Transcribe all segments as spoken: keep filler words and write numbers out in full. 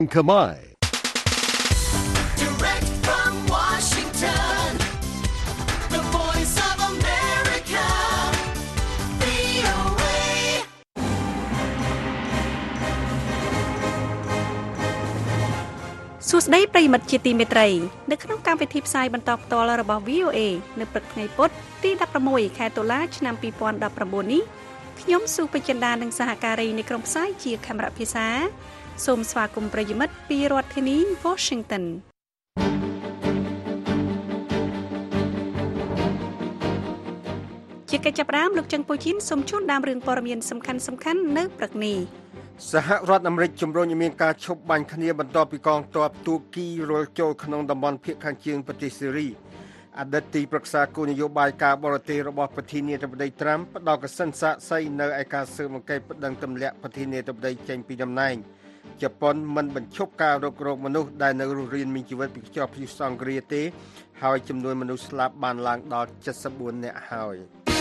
Kamai. Direct from Washington, the voice of America, វី អូ เอ សួស្តីប្រិយមិត្តជាទីមេត្រីនៅក្នុងកម្មវិធីផ្សាយបន្តផ្ទាល់របស់ វី អូ เอ នៅព្រឹកថ្ងៃពុធទីដប់ប្រាំមួយខែតុលាឆ្នាំពីរពាន់ដប់ប្រាំបួននេះខ្ញុំសុពេជ្ជដានិងសហការីនៃក្រុមផ្សាយជាខេមរៈភាសាសូមស្វាគមន៍ប្រិយមិត្តពីរដ្ឋធានី Washington ជាកិច្ចចាប់ផ្ដើមលោកច័ន្ទពូជីនសូមជូនដើមរឿងព័ត៌មានសំខាន់ៗនៅព្រឹកនេះសហរដ្ឋអាមេរិកជំរុញឲ្យមានការឈប់បាញ់គ្នាបន្ទាប់ពីកងទ័ពទូគីរុលចូលក្នុងតំបន់ភាគខាងជើងប្រទេសសេរីអតីតទីប្រឹក្សាគោលនយោបាយការបរទេសរបស់ប្រធានាធិបតីត្រាំផ្ដោតកសិនសាកសីនៅឯការស៊ើបអង្កេតប្តឹងទម្លាក់ប្រធានាធិបតីចេញពីតំណែងជប៉ុនមិនបញ្ឈប់ការរករោគមនុស្សដែលនៅរស់រានមានជីវិតពីខ្យល់ព្យុះសង្គ្រាទេហើយចំនួនមនុស្សស្លាប់បានឡើងដល់เจ็ดสิบสี่នាក់ហើយ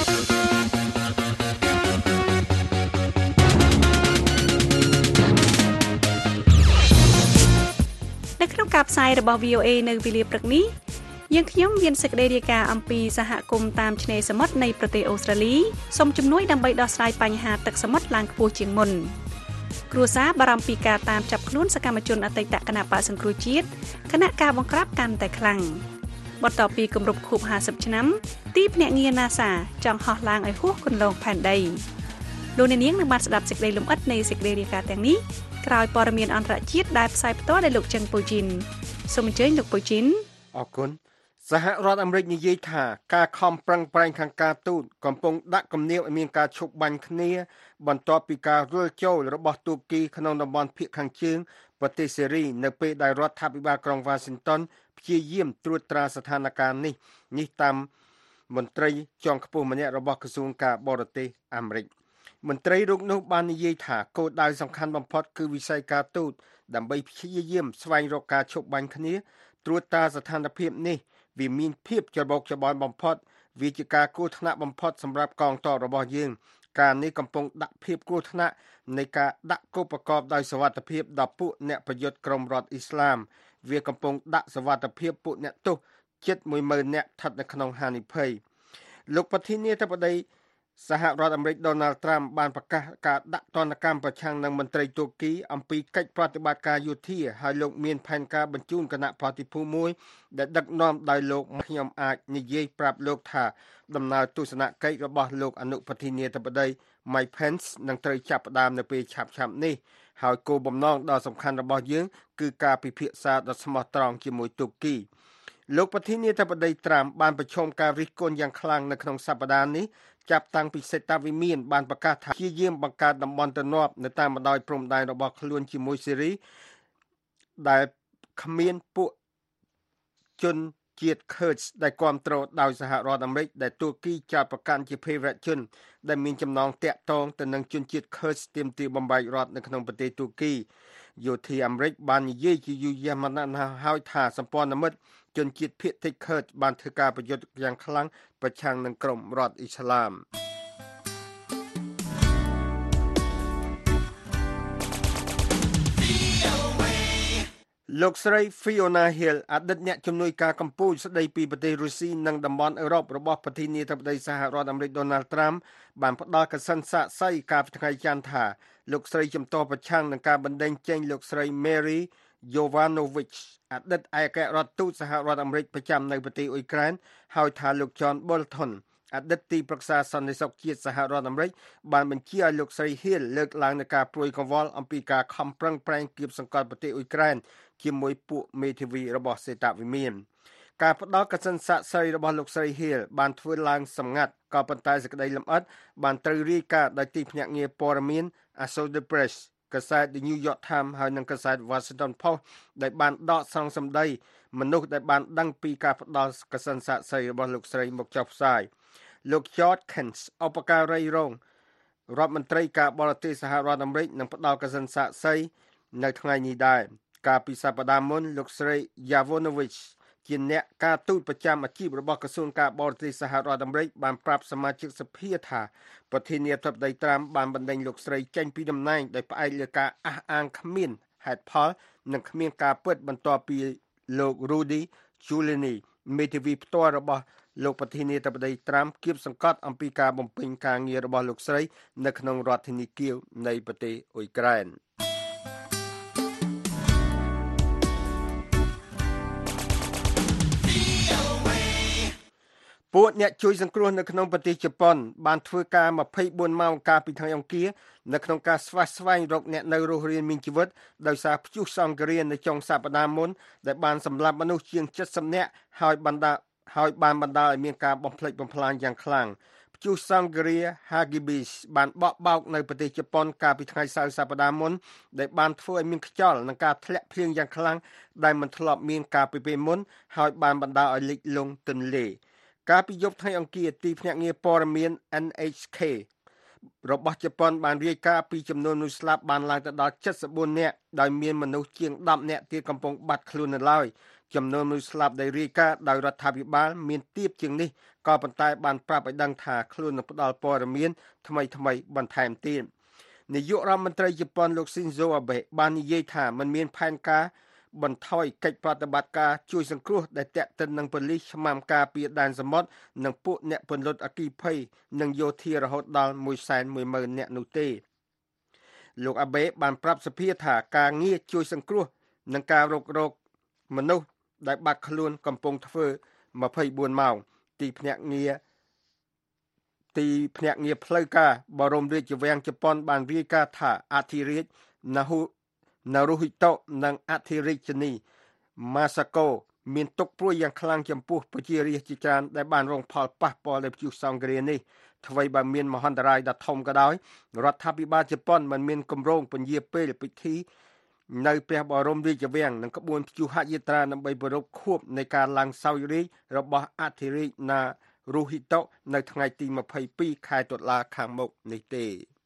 នៅក្នុងការផ្សាយរបស់ វី អូ เอ នៅវេលាព្រឹកនេះយើងខ្ញុំមានសេចក្តីរាយការណ៍អំពីសហគមន៍តាមឆ្នេរសមុទ្រនៃប្រទេសអូស្ត្រាលីសូមជំនួយដើម្បីដោះស្រាយបញ្ហាទឹកសមុទ្រឡើងខ្ពស់ជាងមុនគ្រួសារបារម្ភពីការតាមចាប់ខ្លួនសកម្មជនអតីតគណបក្សសង្គ្រោះជាតិគណៈការបង្ក្រាបកាន់តែខ្លាំងបន្ទាប់ពីគម្រប់ខួបห้าสิบឆ្នាំទីភ្នាក់ងារ NASA ចង់ហោះឡើងឲ្យហួសគន្លងផែនដីលោកអ្នកនាងនឹងបានស្ដាប់សេចក្តីលម្អិតនៃសេចក្តីរាយការណ៍ទាំងនេះក្រោយព័ត៌មានអន្តរជាតិដែលផ្សាយផ្ទាល់ដោយលោកច័ន្ទពូជីនសូមអញ្ជើញលោកពូជីនអរគុណសហរដ្ឋអាមេរិកនិយាយថាការខំប្រឹងប្រែងខាងការទូតកំពុងដាក់គំនាបឲ្យមានការឈប់បាញ់គ្នាបន្ទាប់ពីការរុលចូលរបស់ទូគីក្នុងតំបន់ភាគខាងជើងប្រទេសសេរីនៅពេលដែលរដ្ឋាភិបាលក្រុង Washington ព្យាយាមត្រួតត្រាស្ថានភាពនេះនេះតាមមន្ត្រីជាន់ខ្ពស់ម្នាក់របស់ក្រសួងការបរទេសអាមេរិកមន្ត្រីរូបនោះបាននិយាយថាគោលដៅសំខាន់បំផុតគឺវិស័យការទូតដើម្បីព្យាយាមស្វែងរកការឈប់បាញ់គ្នាត្រួតត្រាស្ថានភាពនេះវាមានភាពច្របូកច្របល់បំផុតវាជាការគ្រោះថ្នាក់បំផុតសម្រាប់កងទ័ពរបស់យើងការនេះកំពុងដាក់ភាពគ្រោះថ្នាក់នៃការដាក់គោលប្រកបដោយសវត្ថិភាពដល់ពួកអ្នកប្រយុទ្ធក្រុមរដ្ឋអ៊ីស្លាមវាកំពុងដាក់សវត្ថិភាពពួកអ្នកទោសជិតមួយម៉ឺននាក់ស្ថិតនៅក្នុងហានិភ័យលោកប្រធានាធិបតីសហរដ្ឋអាមេរិក Donald Trump បានប្រកាសការដាក់ទណ្ឌកម្មប្រឆាំងនឹងមន្ត្រីទូគីអំពីកិច្ចប្រតិបត្តិការយោធាហើយលោកមានផែនការបញ្ជូនគណៈប្រតិភូមួយដែលដឹកនាំដោយលោកខ្ញុំអាចនិយាយប្រាប់លោកថាដំណើរទស្សនកិច្ចរបស់លោកអនុប្រធានាធិបតី Mike Pence នឹងត្រូវចាប់ផ្ដើមនៅពេលឆាប់ៗនេះហើយគោលបំណងដ៏សំខាន់របស់យើងគឺការពិភាក្សាដ៏ស្មោះត្រង់ជាមួយទូគីលោកប្រធានាធិបតីត្រាំបានប្រឈមការរិះគន់យ៉ាងខ្លាំងនៅក្នុងសប្តាហ៍នេះចាប់តាំងពីសេតាវិមានបានប្រកាសថាជាយាមបង្កើតតំបន់ទំនាប់នៅតាមបណ្ដោយព្រំដែនរបស់ខ្លួនជាមួយសេរីដែលគ្មានពួកជនជាតិ Kurds ដែលគ្រប់គ្រងដោយសហរដ្ឋអាមេរិកដែលទូគីចាត់ប្រកាន់ជាភេរវជនដែលមានចំណងតាក់ទងទៅនឹងជនជាតិ Kurds ទាមទារបំបែករដ្ឋនៅក្នុងប្រទេសទូគីយោធាអាមេរិកបាននិយាយជាយូរយ៉ាម៉ាណាស់ហើយថាសម្ព័ន្ធមិត្តជនជាតិភាគតិច Kurd បានធ្វើការប្រយុទ្ធយ៉ាងខ្លាំងប្រឆាំងនឹងក្រុមរដ្ឋអ៊ីស្លាមលោកស្រី Fiona Hill អតីតអ្នកជំនួយការកម្ពុជាស្ដីពីប្រទេសរុស្ស៊ីនិងតំបន់អឺរ៉ុបរបស់ប្រធានាធិបតីសហរដ្ឋអាមេរិក Donald Trump បានផ្ដល់កសិនសាកសីកាលពីថ្ងៃច័ន្ទថាលោកស្រីជំទាស់ប្រឆាំងនឹងការបណ្តេញចេញលោកស្រី Mary Yovanovitch អតីតឯកអគ្គរដ្ឋទូតសហរដ្ឋអាមេរិកប្រចាំនៅប្រទេសអ៊ុយក្រែនហើយថាលោក John Bolton អតីតទីប្រឹក្សាសន្តិសុខជាតិសហរដ្ឋអាមេរិកបានបញ្ជាឲ្យលោកស្រី Hill លើកឡើងនូវការព្រួយកង្វល់អំពីការខំប្រឹងប្រែងគៀបសង្កត់ប្រទេសអ៊ុយក្រែនជាមួយពួកមេធាវីរបស់សេតាវិមានការផ្ដល់កសិនសាកសីរបស់លោកស្រី Hill បានធ្វើឡើងសម្ងាត់ក៏ប៉ុន្តែសេចក្តីលម្អិតបានត្រូវរាយការណ៍ដោយទីភ្នាក់ងារព័ត៌មាន Associated Press កាសែត The New York Times ហើយនិងកាសែត Washington Post ដែលបានដកស្រង់សម្ដីមនុស្សដែលបានដឹងពីការផ្ដល់កសិនសាកសីរបស់លោកស្រីមកចុះផ្សាយលោក George Kent ឧបការីរងរដ្ឋមន្ត្រីការបរទេសសហរដ្ឋអាមេរិកនឹងផ្ដល់កសិនសាកសីនៅថ្ងៃនេះដែរកាលពីសប្តាហ៍មុនលោកស្រី Yovanovitch ជាអ្នកការទូតប្រចាំអាជីពរបស់ក្រសួងការបរទេសសហរដ្ឋអាមេរិកបានប្រាប់សមាជិកសភាថាប្រធានាធិបតីត្រាំបានបណ្តេញលោកស្រីចេញពីតំណែងដោយផ្អែកលើការអះអាងគ្មានហេតុផលនិងគ្មានការពិតបន្ទាប់ពីលោក Rudy Giuliani មេធាវីផ្ទាល់របស់លោកប្រធានាធិបតីត្រាំគៀបសង្កត់អំពីការបំពេញការងាររបស់លោកស្រីនៅក្នុងរដ្ឋធានីគៀវនៃប្រទេសអ៊ុយក្រែនពួកអ្នកជួយសង្គ្រោះនៅក្នុងប្រទេសជប៉ុនបានធ្វើការម្ភៃបួនម៉ោងកាលពីថ្ងៃអង្គារនៅក្នុងការស្វះស្វែងរកអ្នកនៅរស់រានមានជីវិតដោយសារព្យុះសង្ឃរានៅចុងសប្តាហ៍មុនដែលបានសម្លាប់មនុស្សជាងเจ็ดสิบនាក់ហើយបណ្ដាហើយបានបណ្ដាលឲ្យមានការបំផ្លិចបំផ្លាញយ៉ាងខ្លាំងព្យុះសង្ឃរា Hagibis បានបក់បោកនៅប្រទេសជប៉ុនកាលពីថ្ងៃសៅរ៍សប្តាហ៍មុនដែលបានធ្វើឲ្យមានខ្យល់និងការធ្លាក់ភ្លៀងយ៉ាងខ្លាំងដែលមិនធ្លាប់មានកាលពីពេលមុនហើយបានបណ្ដាលឲ្យលិចលង់ទន្លេកាលពីយប់ថ្ងៃអង្គារទីភ្នាក់ងារព័ត៌មាន เอ็น เอช เค របស់ជប៉ុនបានរាយការណ៍ពីចំនួនមនុស្សស្លាប់បានឡើងទៅដល់เจ็ดสิบสี่នាក់ដោយមានមនុស្សជាងដប់នាក់ទៀតកំពុងបាត់ខ្លួននៅឡើយចំនួនមនុស្សស្លាប់ដែលរាយការណ៍ដោយរដ្ឋាភិបាលមានទាបជាងនេះក៏ប៉ុន្តែបានប្រាប់ឲ្យដឹងថាខ្លួននឹងផ្ដល់ព័ត៌មានថ្មីថ្មីបន្ថែមទៀតនាយករដ្ឋមន្ត្រីជប៉ុនលោក Shinzo Abe បាននិយាយថាมันមានផែនការបន្ថយកិច្ចប្រតិបត្តិការជួយសង្គ្រោះដែលតាក់ទិននឹងប៉ូលីសឆ្មាំការពារដែនសមុទ្រនិងពួកអ្នកពន្លត់អគ្គីភ័យនិងយោធារហូតដល់មួយសែនមួយម៉ឺននាក់នោះទេលោកអាបេបានប្រាប់សភាថាការងារជួយសង្គ្រោះនិងការរករកមនុស្សដែលបាត់ខ្លួនកំពុងធ្វើម្ភៃបួនម៉ោងទីភ្នាក់ងារទីភ្នាក់ងារផ្លូវការបរមរាជវាំងជប៉ុនបានរាយការណ៍ថាអធិរាជណាហ៊ូណារូហ៊ីតូនិងអធិរាជនីម៉ាសាកូមានទុកព្រួយយ៉ាងខ្លាំងចំពោះប្រជារាស្ត្រជាច្រើនដែលបានរងផលប៉ះពាល់ដោយព្យុះសង្ឃរានេះអ្វីបើមានមហន្តរាយដ៏ធំក៏ដោយរដ្ឋាភិបាលជប៉ុនមិនមានគម្រោងពន្យាពេលពិធីនៅព្រះបរមរាជវាំងនិងក្បួនព្យុហយាត្រាដើម្បីប្រារព្ធខួបនៃការឡើងសោយរាជ្យរបស់អធិរាជណារូហ៊ីតូនៅថ្ងៃទីម្ភៃពីរខែតុលាខាងមុខនេះទេ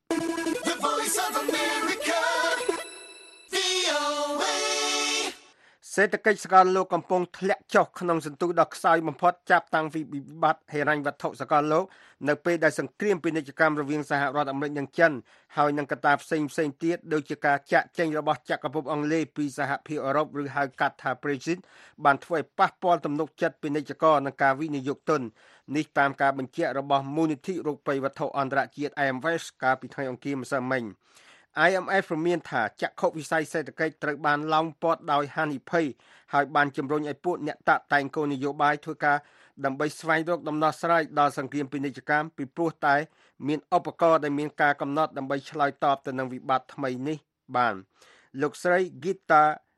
សេដ្ឋកិច្ចសកលលោកកំពុងធ្លាក់ចុះក្នុងសន្ទុះដ៏ខ្សោយបំផុតចាប់តាំងពីវិបត្តិហិរញ្ញវត្ថុសកលលោកនៅពេលដែលសង្គ្រាមពាណិជ្ជកម្មរវាងសហរដ្ឋអាមេរិកនិងចិនហើយនឹងកត្តាផ្សេងផ្សេងទៀតដូចជាការចាក់ចែងរបស់ចក្រភពអង់គ្លេសពីសហភាពអឺរ៉ុបឬហៅកាត់ថា Brexit បានធ្វើឲ្យប៉ះពាល់ទំនុកចិត្តពាណិជ្ជករនិងការវិនិយោគទុននេះតាមការបញ្ជាក់របស់មូលនិធិរកបិយវត្ថុអន្តរជាតិ ไอ เอ็ม เอฟ កាលពីថ្ងៃអង្គារម្សិលមិញไอ เอ็ม เอฟ ព្រមានថាចក្ខុវិស័យសេដ្ឋកិច្ចត្រូវបានឡោមព័ទ្ធដោយហានិភ័យហើយបានជំរុញឲ្យពួកអ្នកតាក់តែងគោលនយោបាយធ្វើការដើម្បីស្វែងរកដំណោះស្រាយដល់សង្គ្រាមពាណិជ្ជកម្មពីព្រោះតែមានឧបករណ៍ដែលមានការកំណត់ដើម្បីឆ្លើយតបទៅនឹងវិបត្តិថ្មីនេះបានលោកស្រី Gita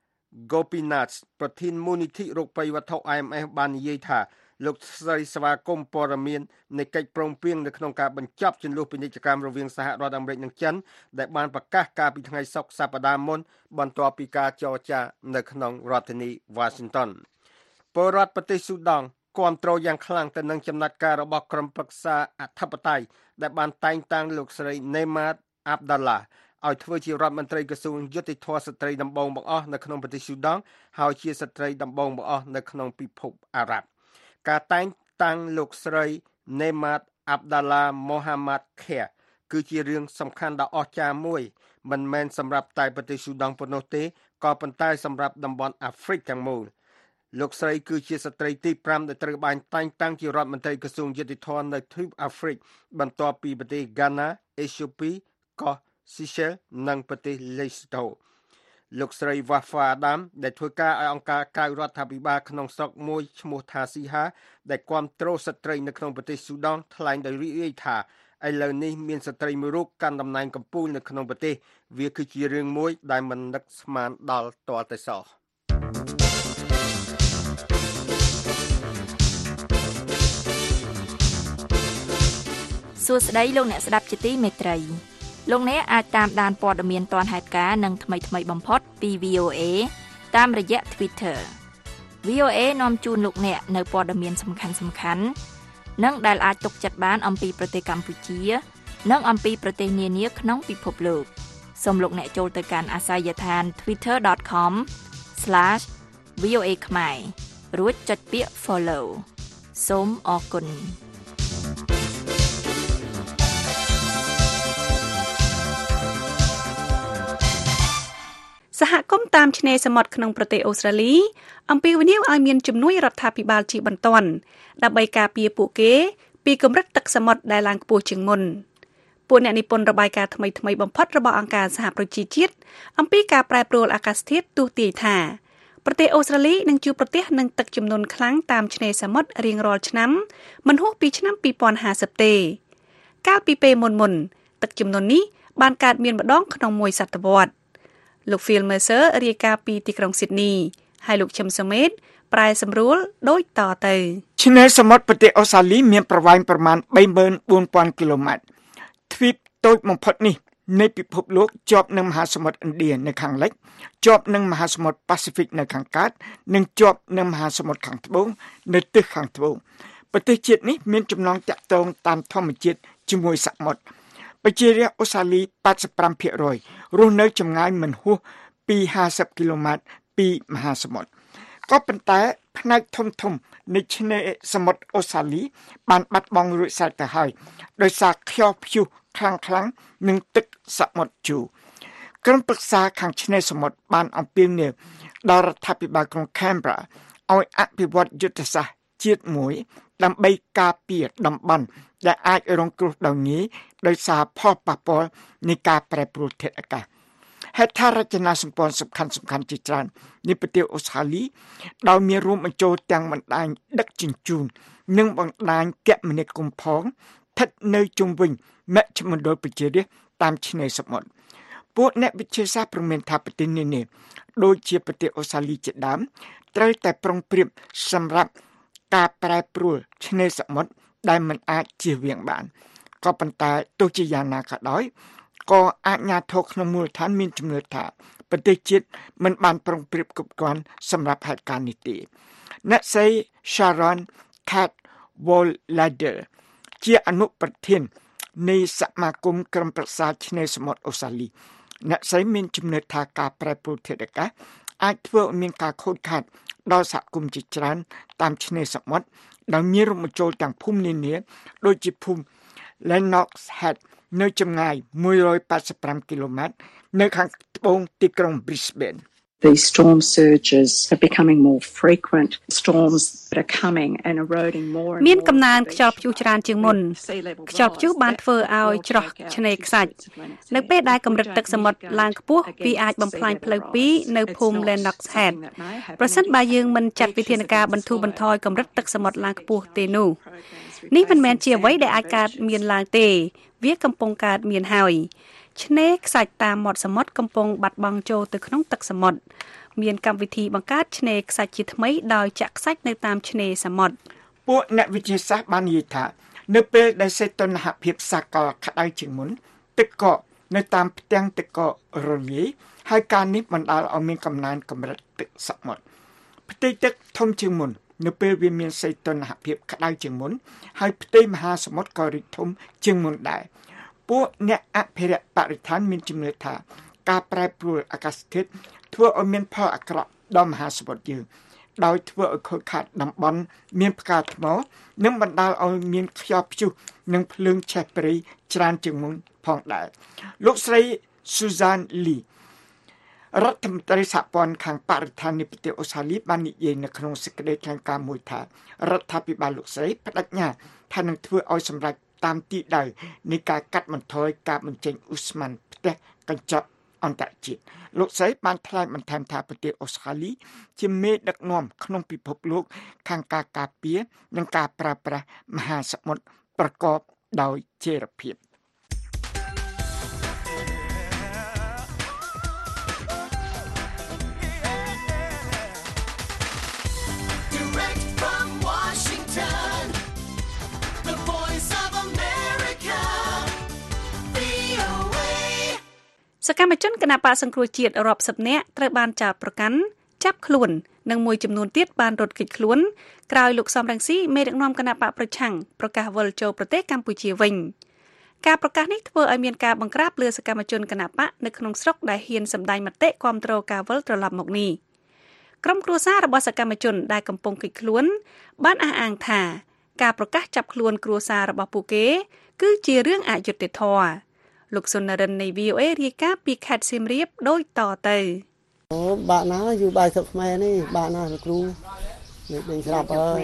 Gopinath ប្រធានមូលនិធិរកបិយវត្ថុ ไอ เอ็ม เอฟ បាននិយាយថាលោកស្រីស្វាគមន៍ព័ត៌មាននៃកិច្ចព្រមព្រៀងនៅក្នុងការបញ្ចប់ជម្លោះពាណិជ្ជកម្មរវាងសហរដ្ឋអាមេរិកនិងចិនដែលបានប្រកាសកាលពីថ្ងៃសុក្រសប្តាហ៍មុនបន្ទាប់ពីការចរចានៅក្នុងរដ្ឋធានី Washington ពលរដ្ឋប្រទេសស៊ូដង់គាំទ្រយ៉ាងខ្លាំងទៅនឹងចំណាត់ការរបស់ក្រុមប្រឹក្សាអធិបតេយ្យដែលបានតែងតាំងលោកស្រី Nemat Abdallah ឲ្យធ្វើជារដ្ឋមន្ត្រីក្រសួងយុតិធម៌ស្ត្រីដំបូងបង្អស់នៅក្នុងប្រទេសស៊ូដង់ហើយជាស្ត្រីដំបូងបង្អស់នៅក្នុងពិភពអារ៉ាប់ការតែងតាំងលោកស្រី Nemat Abdallah Mohammad Khair គឺជារឿងសំខាន់ដ៏អស្ចារ្យមួយមិនមែនសម្រាប់តែប្រទេសស៊ូដង់ប៉ុណ្ណោះទេក៏ប៉ុន្តែសម្រាប់តំបន់អាហ្វ្រិកទាំងមូលលោកស្រីគឺជាស្ត្រីទីfiveដែលត្រូវបានតែងតាំងជារដ្ឋមន្ត្រីក្រសួងយុតិធម៌នៅទ្វីបអាហ្វ្រិកបន្ទាប់ពីប្រទេស Ghana, Ethiopia, កោះ Seychelles និងប្រទេស Lesothoលោកស្រី Wafa Adam ដែលធ្វើការឲ្យអង្គការក្រៅរដ្ឋាភិបាលក្នុងស្រុកមួយឈ្មោះថាស៊ីហាដែលគាំទ្រស្ត្រីនៅក្នុងប្រទេសស៊ូដង់ថ្លែងដោយរីករាយថាឥឡូវនេះមានស្ត្រីមួយរូបកាន់តំណែងកំពូលនៅក្នុងប្រទេសវាគឺជារឿងមួយដែលមិននឹកស្មានដល់ទាល់តែសោះសួស្តីលោកអ្នកស្ដាប់ជាទីមេត្រីលោកអ្នកអាចតាមដានព័ត៌មានទាន់ហេតុការណ៍និងថ្មីៗបំផុតពី វី អូ เอ តាមរយៈ Twitter វី អូ เอ នាំជូនលោកអ្នកនៅព័ត៌មានសំខាន់ៗនិងដែលអាចទុកចិត្តបានអំពីប្រទេសកម្ពុជានិងអំពីប្រទេសនានាក្នុងពិភពលោកសូមលោកអ្នកចូលទៅកាន់អាសយដ្ឋាន twitter dot com slash v o a khmer រួចចុចពាក្យ follow សូមអរគុណសហគមន៍តាមឆ្នេរសមុទ្រក្នុងប្រទេសអូស្ត្រាលីអំពាវនាវឲ្យមានជំនួយរដ្ឋាភិបាលជាបន្ទាន់ដើម្បីការពារពួកគេពីកម្រិតទឹកសមុទ្រដែលឡើងខ្ពស់ជាងមុនពួកអ្នកនិពន្ធរបាយការណ៍ថ្មីៗបំផុតរបស់អង្គការសហប្រជាជាតិអំពីការប្រែប្រួលអាកាសធាតុទស្សន៍ទាយថាប្រទេសអូស្ត្រាលីនឹងជួបប្រទះនឹងទឹកជំនន់ខ្លាំងតាមឆ្នេរសមុទ្ររៀងរាល់ឆ្នាំមិនហួសពីឆ្នាំពីរពាន់ហាសិបទេកាលពីពេលមុនមុនទឹកជំនន់នេះបានកើតមានម្ដងក្នុងមួយសតវត្សរ៍លោក Phil Mercer រាយការណ៍ពីទីក្រុង Sydney ហើយលោកឈឹមសុមេតប្រែសម្រួលដូចតទៅឆ្នេរសមុទ្រប្រទេសអូស្ត្រាលីមានប្រវែងប្រមាណ បីម៉ឺនបួនពាន់ គីឡូម៉ែត្រទ្វីបតូចបំផុតនេះនៃពិភពលោកជាប់នឹងមហាសមុទ្រឥណ្ឌានៅខាងលិចជាប់នឹងមហាសមុទ្រប៉ាស៊ីហ្វិកនៅខាងកើតនិងជាប់នឹងមហាសមុទ្រខាងត្បូងនៅទិសខាងត្បូងប្រទេសជាតិនេះមានចំណងទាក់ទងតាមធម្មជាតិជាមួយសមុទ្រប្រជារាស្ត្រអូស្ត្រាលី ប៉ាត់សិបប្រាំភាគរយ រស់នៅចម្ងាយមិនហួសពីហាសិបគីឡូម៉ែត្រពីមហាសមុទ្រក៏ប៉ុន្តែផ្នែកធំធំនៃឆ្នេរសមុទ្រអូស្ត្រាលីបានបាត់បង់រួចស្រេចទៅហើយដោយសារខ្យល់ព្យុះខ្លាំងខ្លាំងនិងទឹកសមុទ្រជូរក្រុមប្រឹក្សាខាងឆ្នេរសមុទ្របានអំពាវនាវដល់រដ្ឋាភិបាលក្រុង Canberra ឲ្យអភិវឌ្ឍយុទ្ធសាស្ត្រជាតិមួយដើម្បីការពារតំបន់ដែលអាចរងគ្រោះដោយងាយដោយសារផលប៉ះពាល់នៃការប្រែប្រួលធាតុអាកាសហេដ្ឋារចនាសម្ព័ន្ធសំខាន់សំខាន់ជាច្រើននៃប្រទេសអូស្ត្រាលីដោយមានរួមបញ្ចូលទាំងបណ្ដាញដឹកជញ្ជូននិងបណ្ដាញគមនាគមន៍ផងស្ថិតនៅជុំវិញមជ្ឈមណ្ឌលប្រជារាស្ត្រតាមឆ្នេរសមុទ្រពួកអ្នកវិទ្យាសាស្ត្រប្រមានថាប្រទេសនានាដូចជាប្រទេសអូស្ត្រាលីជាដើមត្រូវតែប្រុងប្រៀបសម្រាប់ការប្រែប្រួលឆ្នេរសមុទ្រដែលមិនអាចជៀសវាងបានក៏ប៉ុន្តែទោះជាយ៉ាងណាក៏ដោយក៏អាជ្ញាធរក្នុងមូលដ្ឋានមានជំនឿថាប្រទេសជាតិមិនបានប្រុងប្រៀបគ្រប់គ្រាន់សម្រាប់ហេតុការណ៍នេះទេអ្នកស្រី Sharon Cadwallader ជាអនុប្រធាននៃសមាគមក្រុមប្រឹក្សាឆ្នេរសមុទ្រអូស្ត្រាលីអ្នកស្រីមានជំនឿថាការប្រែប្រួលធាតុអាកាសអាចធ្វើឲ្យមានការខូចខាតដល់សហគមន៍ជាច្រើនតាមឆ្នេរសមុទ្រដោយមានរួមបញ្ចូលទាំងភូមិនានាដូចជាភូមិ Lennox Head នៅចម្ងាយមួយរយប៉ាត់សិបប្រាំគីឡូម៉ែត្រនៅខាងត្បូងទីក្រុង Brisbane These storm surges are becoming more frequent. Storms that are coming and eroding more and more. មានកំណើនខ្យល់ព្យុះច្រើនជាងមុនខ្យល់ព្យុះបានធ្វើឲ្យច្រោះឆ្នេរខ្សាច់នៅពេលដែលកម្រិតទឹកសមុទ្រឡើងខ្ពស់វាអាចបំផ្លាញផ្លូវពីរនៅភូមិ Lennox Head ប្រសិនបើយើងមិនចាត់វិធានការបន្ធូរបន្ថយកម្រិតទឹកសមុទ្រឡើងខ្ពស់ទេនោះនេះមិនមែនជាអ្វីដែលអាចកើតមានឡើងទេវាកំពុងកើតមានហើយឆ្នេរខ្សាច់តាមមាត់សមុទ្រកំពុងបាត់បង់ចូលទៅក្នុងទឹកសមុទ្រមានកម្មវិធីបង្កើតឆ្នេរខ្សាច់ជាថ្មីដោយចាក់ខ្សាច់នៅតាមឆ្នេរសមុទ្រពួកអ្នកវិទ្យាសាស្ត្របាននិយាយថានៅពេលដែលសីតុណ្ហភាពសាកលក្តៅជាងមុនទឹកកកនៅតាមផ្ទាំងទឹកកករលាយហើយការនេះបណ្ដាលឲ្យមានកំណើនកម្រិតទឹកសមុទ្រផ្ទៃទឹកធំជាងមុននៅពេលវាមានសីតុណ្ហភាពក្តៅជាងមុនហើយផ្ទៃមហាសមុទ្រក៏រីកធំជាងមុនដែរពួកអ្នកអភិរក្សបរិស្ថានមានជំនឿថាការប្រែប្រួលអាកាសធាតុធ្វើឲ្យមានផលអាក្រក់ដល់មហាសមុទ្រយើងដោយធ្វើឲ្យខូចខាតតំបន់មានផ្កាថ្មនិងបណ្ដាលឲ្យមានខ្យល់ព្យុះនិងភ្លើងឆេះព្រៃច្រើនជាងមុនផងដែរលោកស្រី Susan Lee រដ្ឋមន្ត្រីសហព័ន្ធខាងបរិស្ថាននៃប្រទេសអូស្ត្រាលីបាននិយាយនៅក្នុងសេចក្តីថ្លែងការណ៍មួយថារដ្ឋាភិបាលលោកស្រីបដិញ្ញាថានឹងធ្វើឲ្យសម្រេចតាមទីដៅនៃការកាត់បន្ថយការបញ្ចេញឧស្ម័នផ្ទះកញ្ចក់អន្តរជាតិលោកស្រីបានថ្លែងបន្ថែមថាប្រទេសអូស្ត្រាលីជាមេដឹកនាំក្នុងពិភពលោកខាងការការពារនិងការប្រើប្រាស់មហាសមុទ្រប្រកបដោយចីរភាពសកម្មជនគណបក្សសង្គ្រោះជាតិរាប់សិបនាក់ត្រូវបានចោទប្រកាន់ចាប់ខ្លួននិងមួយចំនួនទៀតបានរត់គេចខ្លួនក្រោយលោកសំរងស៊ីមេដឹកនាំគណបក្សប្រឆាំងប្រកាសវិលចូលប្រទេសកម្ពុជាវិញការប្រកាសនេះធ្វើឲ្យមានការបង្ក្រាបលើសកម្មជនគណបក្សនៅក្នុងស្រុកដែលហ៊ានសម្ដែងមតិគាំទ្រការវិលត្រឡប់មកនេះក្រុមគ្រួសាររបស់សកម្មជនដែលកំពុងគេចខ្លួនបានអះអាងថាការប្រកាសចាប់ខ្លួនគ្រួសាររបស់ពួកគេគឺជារឿងអយុត្តិធម៌លោកសុននរិននៃ វី អូ เอ រាយការណ៍ពីខេត្តសៀមរាបដូចតទៅអូបាក់ណាយូរបាយស្រុកខ្មែរនេះបាក់ណាលោកគ្រូនេះដេញស្រាប់ហើយ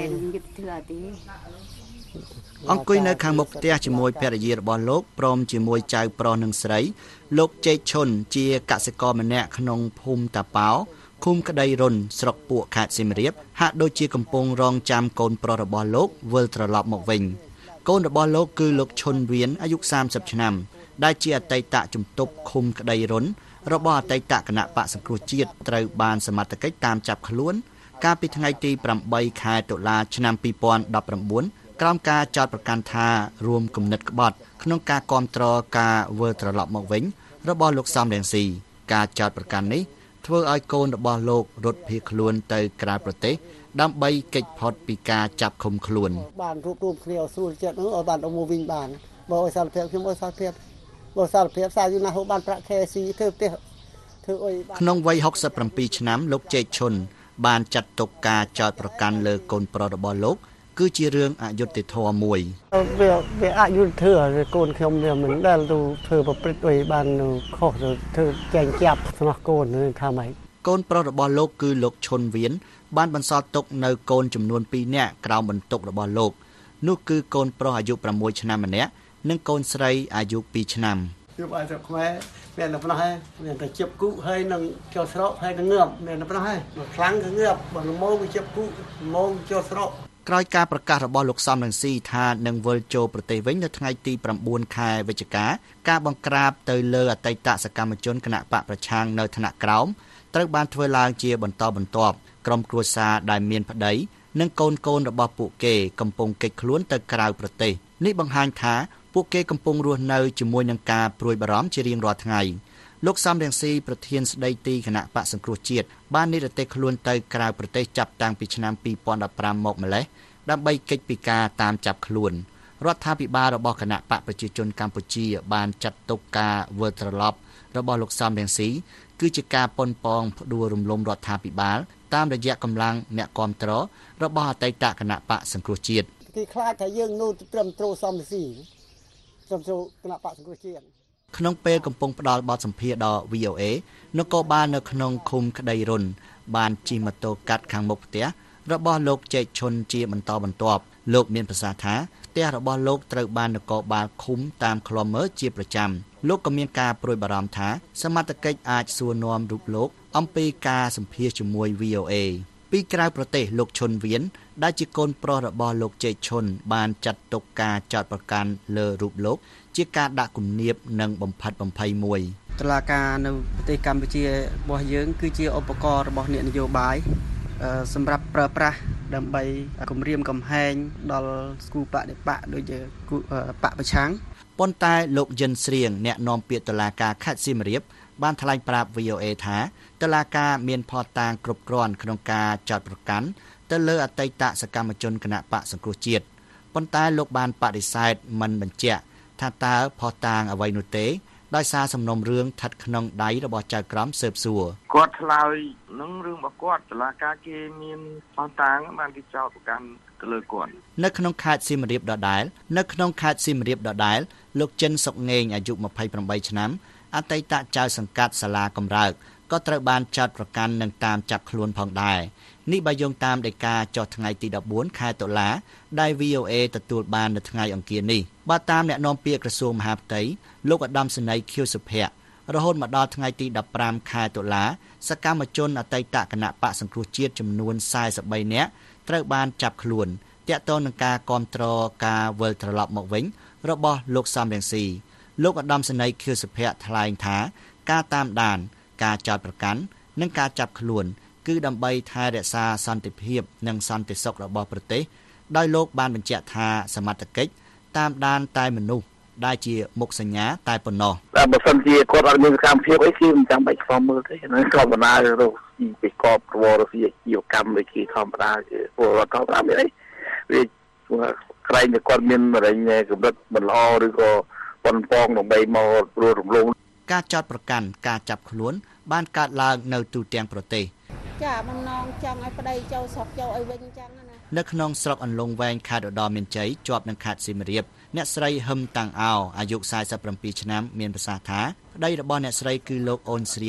អង្គុយនៅខាងមុខផ្ទះជាមួយភរិយារបស់លោកព្រមជាមួយចៅប្រុសនិងស្រីលោកជេកឈុនជាកសិករម្នាក់ក្នុងភូមិតាប៉ោឃុំក្តីរុនស្រុកពួកខេត្តសៀមរាបហាក់ដូចជាកំពុងរងចាំកូនប្រុសរបស់លោកវិលត្រឡប់មកវិញកូនរបស់លោកគឺលោកឈុនវៀនអាយុសាមសិបឆ្នាំដែលជាអតីតជំទប់ឃុំក្តីរុនរបស់អតីតគណៈបក្សសង្គ្រោះជាតិត្រូវបានសមត្ថកិច្ចតាមចាប់ខ្លួនកាលពីថ្ងៃទីប្រាំបីខែតុលាឆ្នាំពីរពាន់ដប់ប្រាំបួនក្រោមការចោទប្រកាន់ថារួមគំនិតក្បត់ក្នុងការគាំទ្រការវិលត្រឡប់មកវិញរបស់លោកសំរងស៊ីការចោទប្រកាន់នេះធ្វើឲ្យកូនរបស់លោករត់ភៀសខ្លួនទៅក្រៅប្រទេសដើម្បីគេចផុតពីការចាប់ឃុំខ្លួនបានរួបរวมគ្នាឲ្យស្រួលចិត្តនោះឲ្យបានទៅមកវិញបានបើឲ្យសារភាពខ្ញុំឲ្យសារភាពបើសារភាពសារយូរណាស់ហូបបានប្រាក់ខែស៊ីធ្វើផ្ទះធ្វើអីក្នុងវ័យហុកសិបប្រាំពីរឆ្នាំលោកជេកឈុនបានចាត់ទុកការចោទប្រកាន់លើកូនប្រុសរបស់លោកគឺជារឿងអយុត្តិធម៌មួយវាវាអយុត្តិធម៌កូនខ្ញុំវាមិនដែលទៅធ្វើប្រព្រឹត្តអីបានខុសទៅធ្វើចែងចាប់ស្នោះកូនថាម៉េចកូនប្រុសរបស់លោកគឺលោកឈុនវៀនបានបន្សល់ទុកនៅកូនចំនួនពីរនាក់ក្រោមបន្ទុករបស់លោកនោះគឺកូនប្រុសអាយុប្រាំមួយឆ្នាំម្នាក់និងកូនស្រីអាយុពីរឆ្នាំគឺបាយស្រុកខ្មែរមានតែប៉ុណ្ណោះហើយមានតែជិបគូហើយនឹងចូលស្រកហើយនឹងងើបមានតែប៉ុណ្ណោះហើយខ្លាំងគឺងើបបើល្មមវាជិបគូល្មមចូលស្រកក្រោយការប្រកាសរបស់លោកសំរងស៊ីថានឹងវិលចូលប្រទេសវិញនៅថ្ងៃទីប្រាំបួនខែវិច្ឆិកាការបង្ក្រាបទៅលើអតីតសកម្មជនគណៈបកប្រឆាំងនៅថ្នាក់ក្រោមត្រូវបានធ្វើឡើងជាបន្តបន្ទាប់ក្រុមគ្រួសារដែលមានប្តីនិងកូនកូនរបស់ពួកគេកំពុងគេចខ្លួនទៅក្រៅប្រទេសនេះបង្ហាញថាពួកគេកំពុងរស់នៅជាមួយនឹងការព្រួយបារម្ភជារៀងរាល់ថ្ងៃលោកសំរងស៊ីប្រធានស្ដីទីគណៈបកសង្គ្រោះជាតិបាននិរទេសខ្លួនទៅក្រៅប្រទេសចាប់តាំងពីឆ្នាំពីរពាន់ដប់ប្រាំមកម្លេះដើម្បីគេចពីការតាមចាប់ខ្លួនរដ្ឋាភិបាលរបស់គណៈបកប្រជាជនកម្ពុជាបានចាត់ទុកការវិលត្រឡប់របស់លោកសំរងស៊ីគឺជាការប៉ុនប៉ងផ្ដួលរំលំរដ្ឋាភិបាលតាមរយៈកម្លាំងអ្នកគាំទ្ររបស់អតីតគណៈបកសង្គ្រោះជាតិគេខ្លាចថាយើងនោះត្រឹមត្រូវសំរងស៊ីត្រឹមត្រូវគណៈបកសង្គ្រោះជាតិក្នុងពេលកំពុងផ្ដល់បទសម្ភាសន៍ដល់ វី អូ អេ នគរបាលនៅក្នុងឃុំក្តីរុនបានជិះម៉ូតូកាត់ខាងមុខផ្ទះរបស់លោកជេកឈុនជាបន្តបន្ទាប់លោកមានប្រសាសន៍ថាផ្ទះរបស់លោកត្រូវបាននគរបាលឃុំតាមឃ្លាំមើលជាប្រចាំលោកក៏មានការព្រួយបារម្ភថាសមត្ថកិច្ចអាចសួរនាំរូបលោកអំពីការសម្ភាសន៍ជាមួយ វី អូ អេ ពីក្រៅប្រទេសលោកឈុនវៀនដែលជាកូនប្រុសរបស់លោកជេកឈុនបានចាត់ទុកការចោទប្រកាន់លើរូបលោកជាការដាក់គំនាបនិងបំផិតបំភ័យមួយតុលាការនៅប្រទេសកម្ពុជារបស់យើងគឺជាឧបករណ៍របស់អ្នកនយោបាយសម្រាប់ប្រើប្រាស់ដើម្បីគម្រាមកំហែងដល់ស្គូបដិបកដូចជាបកប្រឆាំងប៉ុន្តែលោកយិនស្រៀងអ្នកនាំពាក្យតុលាការខេត្តសៀមរាបបានថ្លែងប្រាប់ វី អូ អេ ថាតុលាការមានភស្តុតាងគ្រប់គ្រាន់ក្នុងការចោទប្រកាន់ទៅលើអតីតសកម្មជនគណៈបកសង្គ្រោះជាតិប៉ុន្តែលោកបានបដិសេធមិនបញ្ជាក់ថាតើភស្តុតាងអ្វីនោះទេដោយសារសំណុំរឿងស្ថិតក្នុងដៃរបស់ចៅក្រមស៊ើបសួរគាត់ឆ្លើយនឹងរឿងរបស់គាត់តុលាការគេមានភស្តុតាងបានគេចោទប្រកាន់ទៅលើគាត់នៅក្នុងខេត្តសៀមរាបដដែលនៅក្នុងខេត្តសៀមរាបដដែលលោកចិនសុកងេងអាយុម្ភៃប្រាំបីឆ្នាំអតីតចៅសង្កាត់សាលាកំរើកក៏ត្រូវបានចោទប្រកាន់និងតាមចាប់ខ្លួនផងដែរនេះបើយោងតាមដីកាចុះថ្ងៃទីដប់បួនខែតុលាដែល វី អូ អេ ទទួលបាននៅថ្ងៃអង្គារនេះបើតាមអ្នកនាំពាក្យក្រសួងមហាផ្ទៃលោកឧត្តមសេនីយ៍ខៀវសុភ័ក្ររហូតមកដល់ថ្ងៃទីដប់ប្រាំខែតុលាសកម្មជនអតីតគណៈបកសង្គ្រោះជាតិចំនួនសែសិបបីនាក់ត្រូវបានចាប់ខ្លួនទាក់ទងនឹងការគាំទ្រការវិលត្រឡប់មកវិញរបស់លោកសំរងស៊ីលោកឧត្តមសេនីយ៍ខៀវសុភ័ក្រថ្លែងថាការតាមដានការចោទប្រកាន់និងការចាប់ខ្លួនគឺដើម្បីថែរក្សាសន្តិភាពនិងសន្តិសុខរបស់ប្រទេសដោយលោកបានបញ្ជាក់ថាសមត្ថកិច្ចតាមដានតែមនុស្សដែលជាមុខសញ្ញាតែប៉ុណ្ណោះតែបើសិនជាគាត់អត់មានសកម្មភាពអីគឺមិនចាំបាច់ខ្វល់មើលទេហ្នឹងក៏បណ្ដាលទៅពីកបប្រវត្តិវិទ្យាកម្មដូចជាធម្មតាជាពលរដ្ឋធម្មតាមានអីវាក្រែងតែគាត់មានមរេញកម្រិតមិនល្អឬក៏ប៉ុនប៉ងដើម្បីមករួចរំលងការចោទប្រកាន់ការចាប់ខ្លួនបានកើតឡើងនៅទូទាំងប្រទេសចាបំណងចង់ឲ្យប្តីចូលស្រុកចូលឲ្យវិញអញ្ចឹងណានៅក្នុងស្រុកអន្លង់វែងខេត្តឧត្តរមានជ័យជាប់នឹងខេត្តសៀមរាបអ្នកស្រីហឹមតាំងអោអាយុសែសិបប្រាំពីរឆ្នាំមានប្រសាសន៍ថាប្តីរបស់អ្នកស្រីគឺលោកអូនស្រៀន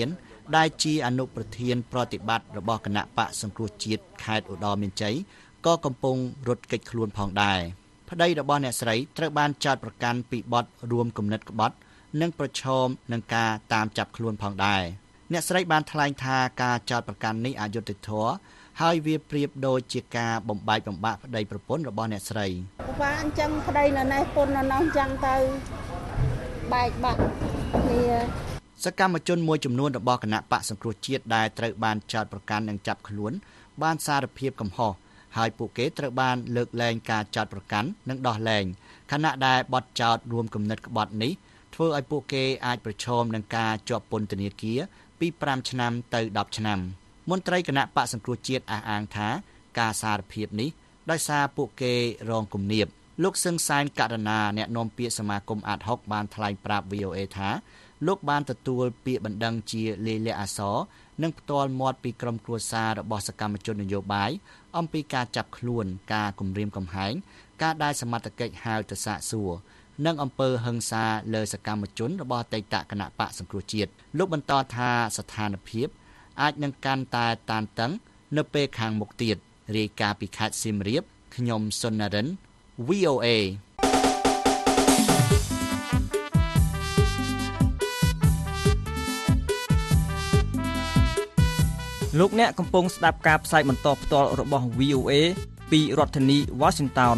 ដែលជាអនុប្រធានប្រតិបត្តិរបស់គណៈបកសង្គ្រោះជាតិខេត្តឧត្តរមានជ័យក៏កំពុងរត់គេចខ្លួនផងដែរប្តីរបស់អ្នកស្រីត្រូវបានចោទប្រកាន់ពីបទរួមគំនិតក្បត់និងប្រឈមនឹងការតាមចាប់ខ្លួនផងដែរអ្នកស្រីបានថ្លែងថាការចោទប្រកាន់នេះអយុត្តិធម៌ហើយវាប្រៀបដូចជាការបំបែកបំបាក់ប្តីប្រពន្ធរបស់អ្នកស្រីបាអញ្ចឹងប្តីនៅនេះពុននៅនោះអញ្ចឹងទៅបែកបាក់គ្នាសកម្មជនមួយចំនួនរបស់គណៈបកសង្គ្រោះជាតិដែលត្រូវបានចោទប្រកាន់និងចាប់ខ្លួនបានសារភាពកំហុសហើយពួកគេត្រូវបានលើកលែងការចោទប្រកាន់និងដោះលែងខណៈដែលបទចោទរួមគំនិតក្បត់នេះធ្វើឲ្យពួកគេអាចប្រឈមនឹងការជាប់ពន្ធនាគារពីប្រាំឆ្នាំទៅដប់ឆ្នាំមន្ត្រីគណៈបកសង្គ្រោះជាតិអះអាងថាការសារភាពនេះដោយសារពួកគេរងគំនាបលោកសឹងសែនករណាអ្នកនាំពាក្យសមាគមអាតហុកបានថ្លែងប្រាប់ វី អូ អេ ថាលោកបានទទួលពាក្យបណ្ដឹងជាលាយលក្ខណ៍អក្សរនិងផ្ទាល់មាត់ពីក្រុមគ្រួសាររបស់សកម្មជននយោបាយអំពីការចាប់ខ្លួនការគំរាមកំហែងការដែលសមត្ថកិច្ចហៅទៅសាកសួរនិងអំពើហិង្សាលើសកម្មជនរបស់អតីតគណៈបកសង្គ្រោះជាតិលោកបន្តថាស្ថានភាពអាចនឹងកាន់តែតានតឹងនៅពេលខាងមុខទៀតរាយការណ៍ពីខេត្តសៀមរាបខ្ញុំសុននរិន វី អូ អេលោកអ្នកកំពុងស្ដាប់ការផ្សាយបន្តផ្ទាល់របស់ វី អូ អេ ពីរដ្ឋធានី Washington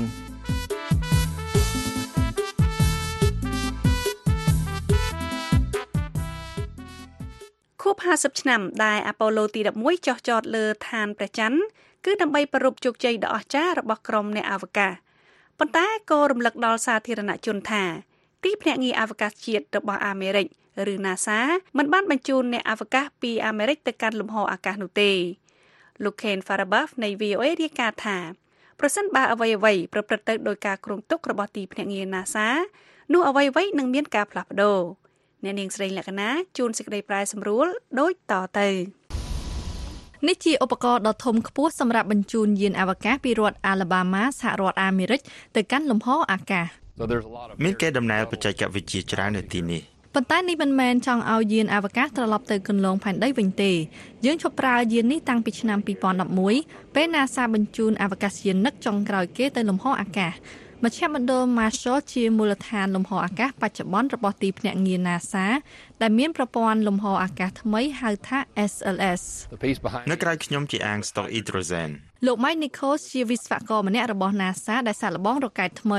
ខួបห้าสิบឆ្នាំដែលអាប៉ូឡូទីสิบเอ็ดចុះចតលើឋានព្រះច័ន្ទគឺដើម្បីប្រារព្ធជោគជ័យដ៏អស្ចារ្យរបស់ក្រុមអ្នកអវកាសប៉ុន្តែក៏រំលឹកដល់សាធារណជនថាទីភ្នាក់ងារអវកាសជាតិរបស់អាមេរិកឬ NASA មិនបានបញ្ជូនអ្នកអវកាសពីអាមេរិកទៅកាន់លំហអាកាសនោះទេលោក Ken Farabaugh នៃ វី អូ អេ រាយការណ៍ថាប្រសិនបើអ្វីៗប្រព្រឹត្តទៅដោយការគ្រោងទុករបស់ទីភ្នាក់ងារ NASA នោះអ្វីៗនឹងមានការផ្លាស់ប្ដូរអ្នកនាងស្រីលក្ខណាជួនសេចក្តីប្រែសម្រួលដូចតទៅនេះជាឧបករណ៍ដ៏ធំខ្ពស់សម្រាប់បញ្ជូនយានអវកាសពីរដ្ឋ Alabama សហរដ្ឋអាមេរិកទៅកាន់លំហអាកាសមានគេដំណើរបច្ចេកវិទ្យាច្រើននៅទីនេះប៉ុន្តែនេះមិនមែនចង់ឲ្យយានអវកាសត្រឡប់ទៅគន្លងផែនដីវិញទេយើងឈប់ប្រើយាននេះតាំងពីឆ្នាំពីរពាន់ដប់មួយពេល NASA បញ្ជូនអវកាសយានិកចុងក្រោយគេទៅលំហអាកាសមជ្ឈមណ្ឌល Marshall ជាមូលដ្ឋានលំហអាកាសបច្ចុប្បន្នរបស់ទីភ្នាក់ងារ NASA ដែលមានប្រព័ន្ធលំហអាកាសថ្មីហៅថា เอส แอล เอสនៅក្រៅខ្ញុំជាអាងស្តុកអ៊ីដ្រូសែនលោក Mike Nichols ជាវិស្វករម្នាក់របស់ NASA ដែលសាកល្បងរ៉ុកែតថ្មី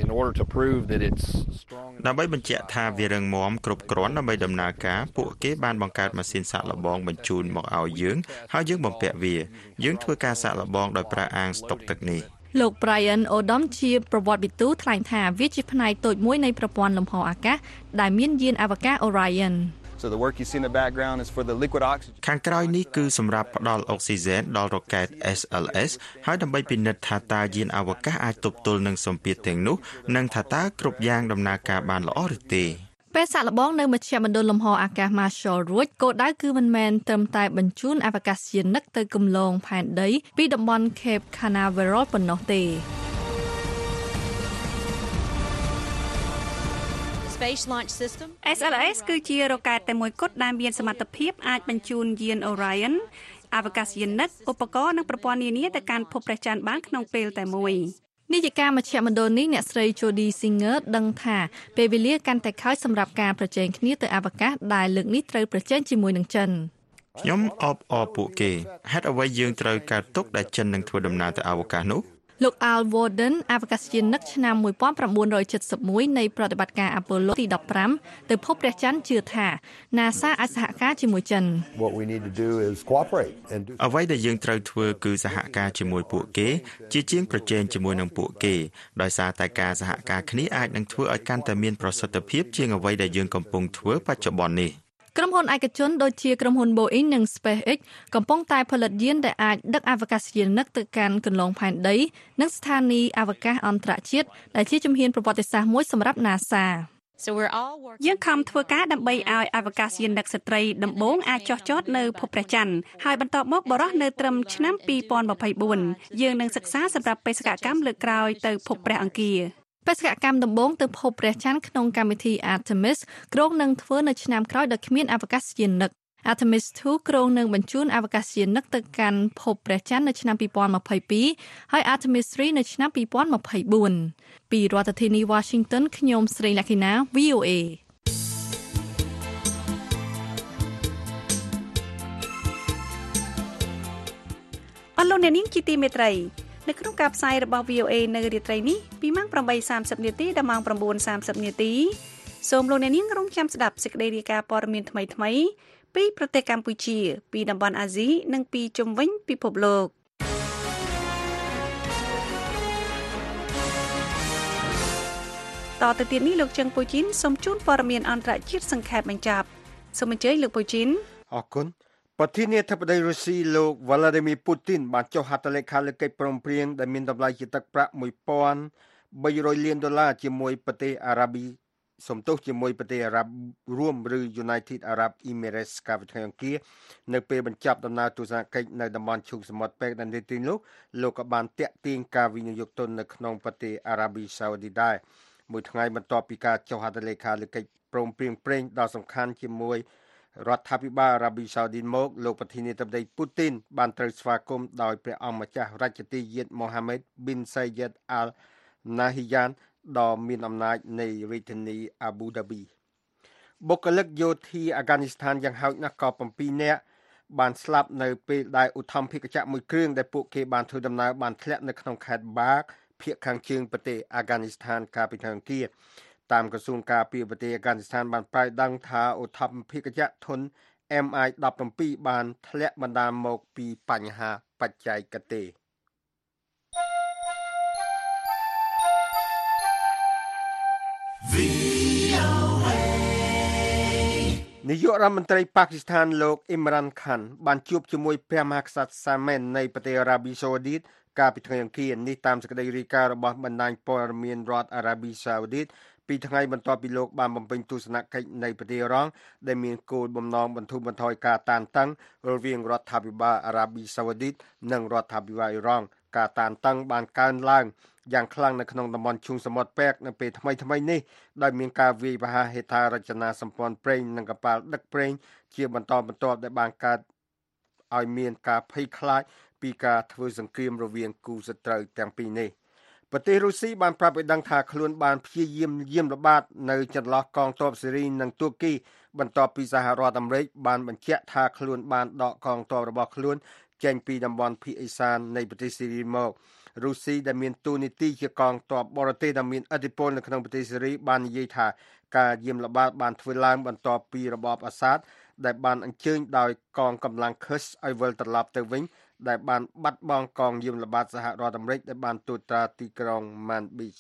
ដើម្បីបញ្ជាក់ថាវារឹងមាំគ្រប់គ្រាន់ដើម្បីដំណើរការពួកគេបានបង្កើតម៉ាស៊ីនសាកល្បងបញ្ជូនមកឲ្យយើងហើយយើងបំពាក់វាយើងធ្វើការសាកល្បងដោយប្រើអាងស្តុកទឹកនេះលោក Brian Odom ជាប្រវត្តិវិទូថ្លែងថាវាជាផ្នែកតូចមួយនៃប្រព័ន្ធលំហអាកាសដែលមានយានអវកាស Orion So the work you see in the background is for the liquid oxygen ខាងក្រោយនេះគឺសម្រាប់ផ្ដល់អុកស៊ីហ្សែនដល់រ៉ុកែត เอส แอล เอส ហើយដើម្បីពិនិត្យថាតើយានអវកាសអាចទប់ទល់នឹងសម្ពាធទាំងនោះនិងថាតើគ្រប់យ៉ាងដំណើរការបានល្អឬទេពេលសាកល្បងនៅមជ្ឈមណ្ឌលលំហអាកាស Marshall រួចគោលដៅគឺមិនមែនត្រឹមតែបញ្ជូនអវកាសយានិកទៅគម្លងផែនដីពីតំបន់ Cape Canaveral ប៉ុណ្ណោះទេเอส แอล เอส គឺជារ៉ុកែតតែមួយគត់ដែលមានសមត្ថភាពអាចបញ្ជូនយាន Orion អវកាសយានិកឧបករណ៍និងប្រព័ន្ធនានាទៅកាន់ភពព្រះច័ន្ទបានក្នុងពេលតែមួយនាយិកាមជ្ឈមណ្ឌលនេះអ្នកស្រី Jody Singer ដឹងថាពេលវេលាកាន់តែខើចសម្រាប់ការប្រជែងគ្នាទៅអវកាសដែលលើកនេះត្រូវប្រជែងជាមួយនឹងចិនខ្ញុំអបអរពួកគេហេតុអ្វីយើងត្រូវកើតទុកដែលចិននឹងធ្វើដំណើរទៅអវកាសនោះលោក Al Worden អវកាសយានិកឆ្នាំnineteen seventy-oneនៃប្រតិបត្តិការ Apollo ទីfifteenទៅភពព្រះច័ន្ទជឿថា NASA អាចសហការជាមួយចិនអ្វីដែលយើងត្រូវធ្វើគឺសហការជាមួយពួកគេជាជាងប្រជែងជាមួយនឹងពួកគេដោយសារតែការសហការគ្នាអាចនឹងធ្វើឲ្យកាន់តែមានប្រសិទ្ធភាពជាងអ្វីដែលយើងកំពុងធ្វើបច្ចុប្បន្ននេះក្រុមហ៊ុនឯកជនដូចជាក្រុមហ៊ុន Boeing និង SpaceX កំពុងតែផលិតយានដែលអាចដឹកអវកាសយានិកទៅកាន់គន្លងផែនដីនិងស្ថានីយ៍អវកាសអន្តរជាតិដែលជាជំហានប្រវត្តិសាស្ត្រមួយសម្រាប់ NASA យើងខំធ្វើការដើម្បីឲ្យអវកាសយានិកស្ត្រីដំបូងអាចចុះចតនៅភពព្រះច័ន្ទហើយបន្ទាប់មកបរិះនៅត្រឹមឆ្នាំtwenty twenty-fourយើងនឹងសិក្សាសម្រាប់បេសកកម្មលើកក្រោយទៅភពព្រះអង្គារបេសកកម្មដំបូងទៅភពព្រះច័ន្ទក្នុងកម្មវិធី Artemis គ្រោងនឹងធ្វើនៅឆ្នាំក្រោយដោយគ្មានអវកាសយានិក Artemis ทู ក្រុងនឹងបញ្ជូនអវកាសយានិកទៅកាន់ភពព្រះច័ន្ទនៅឆ្នាំពីរពាន់ម្ភៃពីរហើយ Artemis ទ្រី នៅឆ្នាំពីរពាន់ម្ភៃបួនពីរដ្ឋធានី Washington ខ្ញុំស្រីលក្ខិណា វី អូ เอ អស់លោកអ្នកនាងជាទីមេត្រីនៅក្នុងការផ្សាយរបស់ វី អូ เอ នៅរាត្រីនេះពីម៉ោង ប្រាំបីសាមសិប នាទីដល់ម៉ោង ប្រាំបួនសាមសិប នាទីសូមលោកអ្នកនាងរងចាំស្ដាប់សេចក្តីរាយការណ៍ព័ត៌មានថ្មីៗពីប្រទេសកម្ពុជាពីតំបន់អាស៊ីនិងពីជុំវិញពិភពលោកតទៅទៀតនេះលោកជឹងពូជីនសូមជូនព័ត៌មានអន្តរជាតិសង្ខេបបញ្ចប់សូមអញ្ជើញលោកពូជីនអរគុណប្រធានាធិបតីរុស្ស៊ីលោក Vladimir Putin បានចុះហត្ថលេខាលើកិច្ចព្រមព្រៀងដែលមានតម្លៃជាទឹកប្រាក់មួយពាន់បីរយលានដុល្លារជាមួយប្រទេសអារ៉ាប៊ីសំទោសជាមួយប្រទេសអារ៉ាប់រួមឬ United Arab Emirates កាលពីថ្ងៃអង្គារនៅពេលបញ្ចប់ដំណើរទស្សនកិច្ចនៅតំបន់ឈូងសមុទ្រពេកដែលទីនោះលោកក៏បានតាក់ទាញការវិនិយោគទុននៅក្នុងប្រទេសអារ៉ាប៊ីសាអូឌីដែរមួយថ្ងៃបន្ទាប់ពីការចុះហត្ថលេខាលើកិច្ចព្រមព្រៀងប្រេងដ៏សំខាន់ជាមួយរដ្ឋាភិបាលអារ៉ាប៊ីសាអូឌីមកលោកប្រធានាធិបតីពូទីនបានត្រូវស្វាគមន៍ដោយព្រះអង្គម្ចាស់រាជទាយាទម៉ូហាម៉េត Bin Zayed Al Nahyan ដ៏មានអំណាចនៃរាជធានីអាប៊ូដាប៊ីបុគ្គលិកយោធាអាហ្គានីស្ថានយ៉ាងហោចណាស់ក៏bảyនាក់បានស្លាប់នៅពេលដែលឧទ្ធម្ភាគចក្រមួយគ្រឿងដែលពួកគេបានធ្វើដំណើរបានធ្លាក់នៅក្នុងខេត្តបាកភាគខាងជើងប្រទេសអាហ្គានីស្ថានកាលពីថ្ងៃអង្គារតាមក្រសួងការពារប្រទេសអាហ្គានីស្ថានបានប្រកាសដឹងថាឧទ្ធម្ភាគចក្រធុន អេម អាយ ដប់ប្រាំពីរ បានធ្លាក់បណ្ដាលមកពីបញ្ហាបច្ចេកទេសនាយករដ្ឋមន្ត្រីប៉ាគីស្ថានលោកអ៊ីមរ៉ាន់ខានបានជួបជាមួយព្រះមហាក្សត្រសាមែននៃប្រទេសអារ៉ាប៊ីសាអូឌីតកាលពីថ្ងៃអង្គារនេះតាមសេចក្តីរាយការណ៍របស់បណ្ដាញព័ត៌មានរដ្ឋអារ៉ាប៊ីសាអូឌីតពីថ្ងៃបន្ទាប់ពីលោកបានបំពេញទស្សនកិច្ចនៅប្រទេសអ៊ីរ៉ង់ដែលមានគោលបំណងបន្ធូរបន្ថយការតានតឹងរវាងរដ្ឋាភិបាលអារ៉ាប៊ីសាអូឌីតនិងរដ្ឋាភិបាលអ៊ីរ៉ង់ការតានតឹងបានកើនឡើងយ៉ាងខ្លាំងនៅក្នុងតំបន់ឈូងសមុទ្រពេកនៅពេលថ្មីៗនេះដោយមានការវាយប្រហារហេដ្ឋារចនាសម្ព័ន្ធប្រេងនិងកប៉ាល់ដឹកប្រេងជាបន្តបន្ទាប់ដែលបានកើតឲ្យមានការភ័យខ្លាចពីការធ្វើសង្គ្រាមរវាងគូសត្រូវទាំងពីរនេះប្រទេសរុស្ស៊ីបានប្រាប់ឲ្យដឹងថាខ្លួនបានព្យាយាមយាមល្បាតនៅចន្លោះកងទ័ពសេរីនិងទួរគីបន្ទាប់ពីសហរដ្ឋអាមេរិកបានបញ្ជាក់ថាខ្លួនបានដកកងទ័ពរបស់ខ្លួនចេញពីតំបន់ភាគឦសាននៃប្រទេសសេរីមករុស្ស៊ីដែលមានតួនាទីជាកងទ័ពបរទេសដែលមានឥទ្ធិពលនៅក្នុងប្រទេសសេរីបាននិយាយថាការយាមល្បាតបានធ្វើឡើងបន្ទាប់ពីរបបអាសាដដែលបានអញ្ជើញដោយកងកម្លាំងឃឹសឲ្យវិលត្រឡប់ទៅវិញដែលបានបាត់បង់កងយាមល្បាតសហរដ្ឋអាមេរិកដែលបានត្រួតត្រាទីក្រុង Manbij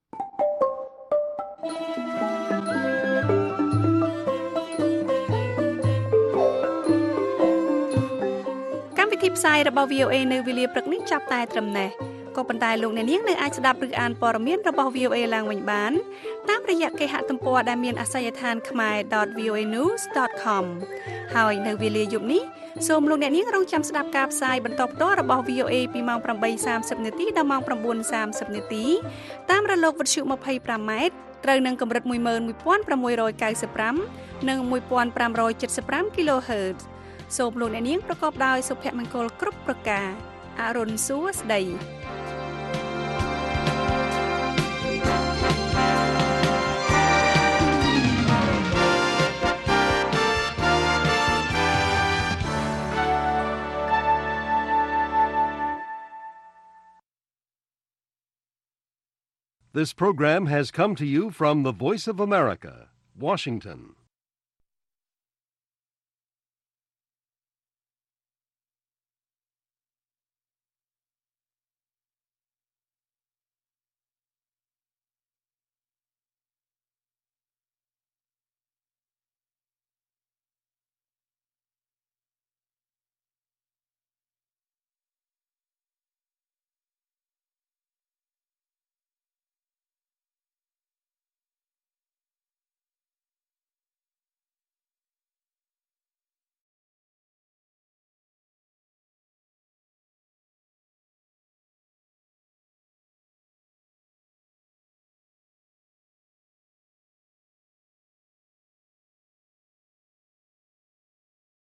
កម្មវិធីផ្សាយរបស់ វី អូ เอ នៅវេលាព្រឹកនេះចាប់តែត្រឹមនេះក៏ប៉ុន្តែលោកអ្នកនាងនៅអាចស្ដាប់ឬអានព័ត៌មានរបស់ វី អូ เอ ឡើងវិញបានតាមរយៈគេហទំព័រដែលមានអាសយដ្ឋាន khmae dot v o a news dot com ហើយនៅវេលាយប់នេះសូមលោកអ្នកនាងរងចាំស្ដាប់ការផ្សាយបន្តផ្ទាល់របស់ វី អូ เอ ពីម៉ោងប្រាំបីសាមសិប នាទីដល់ម៉ោងប្រាំបួនសាមសិប នាទីតាមរលកវិទ្យុยี่สิบห้าម៉ែត្រត្រូវនឹងកម្រិតmột một sáu九fiveនិងmột five seven five គីឡូហឺតសូមលោកអ្នកនាងប្រកបដោយសុភមង្គលគ្រប់ប្រការអរុនសួស្តី This program has come to you from the Voice of America, Washington.